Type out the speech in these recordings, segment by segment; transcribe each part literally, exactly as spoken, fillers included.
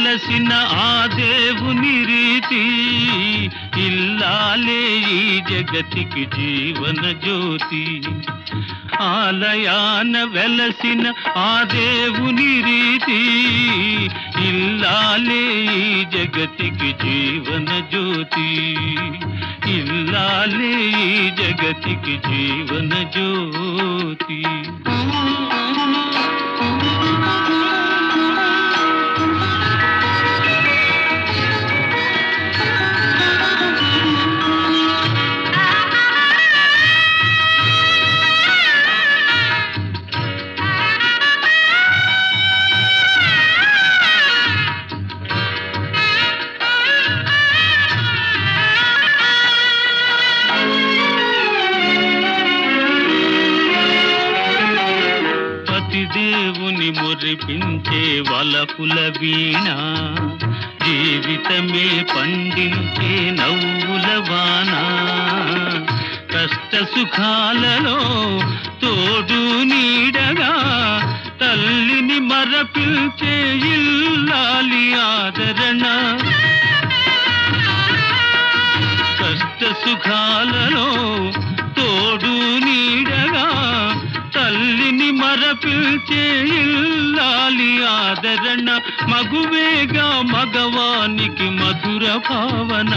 వెలసిన ఆ దేవుని రీతి, ఇల్లాలే ఈ జగతికి జీవన జ్యోతి. ఆలయాన వెలసిన ఆ దేవుని రీతి, ఇల్లాలే ఈ జగతికి జీవన జ్యోతి. ఇల్లాలే ఈ జగతికి జీవన జ్యోతి. దేవుని మురిపించే వలపుల వీణ, జీవితమే పండించే నవ్వుల వాన. కష్ట సుఖాలలో తోడు నీడగా తల్లిని మరపిల్చే ఇల్లాలి ఆదరణ. కష్ట సుఖాలలో తోడు నీడగా తల్లిని మరపిల్చే ఇల్లాలి ఆదరణ. మగువేగా మగవానికి మధుర భావన,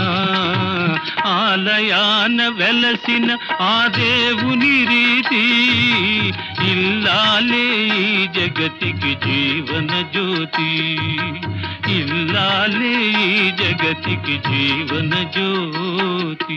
ఆలయాన వెలసిన ఆ దేవుని రీతి, ఇల్లాలే ఈ జగతికి జీవన జ్యోతి. ఇల్లాలే ఈ జగతికి జీవన జ్యోతి.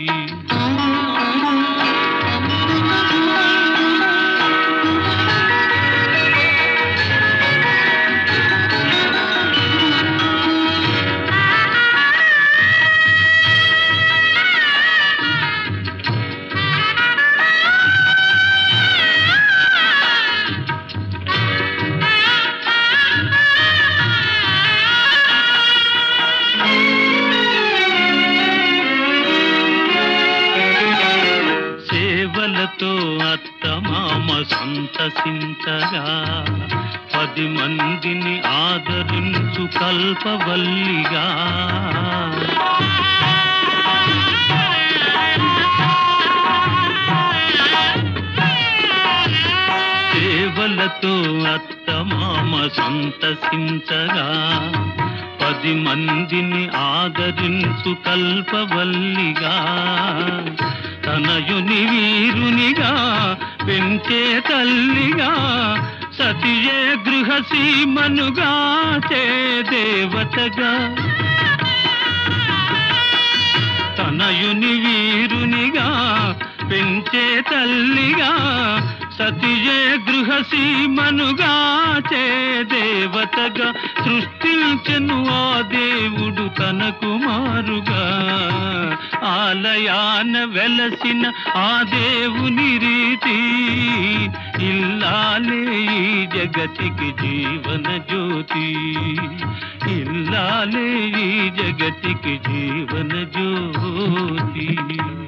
సేవలతో అత్తమామ సంతసించగా, పది మందిని ఆదరించు కల్పవల్లిగా. సేవలతో అత్తమామ సంతసించగా, పది మందిని ఆదరించు కల్పవల్లిగా. తనయుని వీరునిగా పెంచే తల్లిగా, సతియే గృహసీమనుగా చే దేవతగా. తనయుని వీరునిగా పెంచే తల్లిగా, సతియే గృహసీమనుగా చే దేవతగా. సృష్టించెను ఆ దేవుడు తన కుమారుగా, ఆలయాన వెలసిన ఆ దేవుని రీతి, ఇల్లాలే ఈ జగతికి జీవన జ్యోతి. ఇల్లాలే ఈ జగతికి జీవన జ్యోతి.